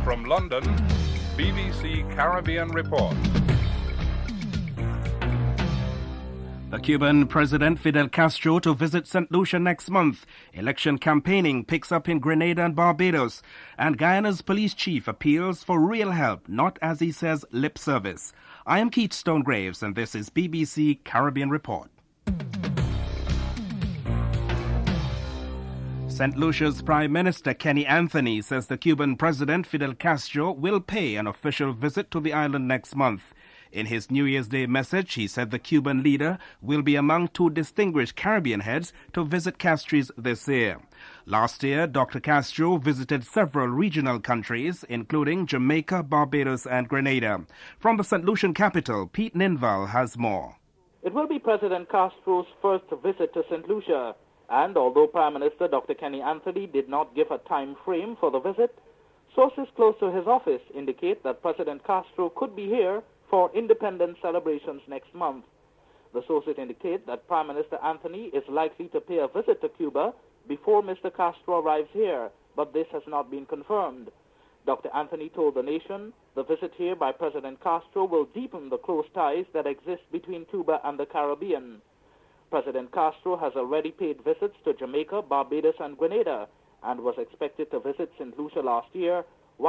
From London, BBC Caribbean Report. The Cuban President Fidel Castro to visit St. Lucia next month. Election campaigning picks up in Grenada and Barbados. And Guyana's police chief appeals for real help, not, as he says, lip service. I am Keith Stonegraves, and this is BBC Caribbean Report. St. Lucia's Prime Minister Kenny Anthony says the Cuban President Fidel Castro will pay an official visit to the island next month. In his New Year's Day message, he said the Cuban leader will be among 2 distinguished Caribbean heads to visit Castries this year. Last year, Dr. Castro visited several regional countries, including Jamaica, Barbados and Grenada. From the St. Lucian capital, Pete Ninval has more. It will be President Castro's first visit to St. Lucia, and although Prime Minister Dr. Kenny Anthony did not give a time frame for the visit, sources close to his office indicate that President Castro could be here for independence celebrations next month. The sources indicate that Prime Minister Anthony is likely to pay a visit to Cuba before Mr. Castro arrives here, but this has not been confirmed. Dr. Anthony told the nation the visit here by President Castro will deepen the close ties that exist between Cuba and the Caribbean. President Castro has already paid visits to Jamaica, Barbados and Grenada, and was expected to visit St. Lucia last year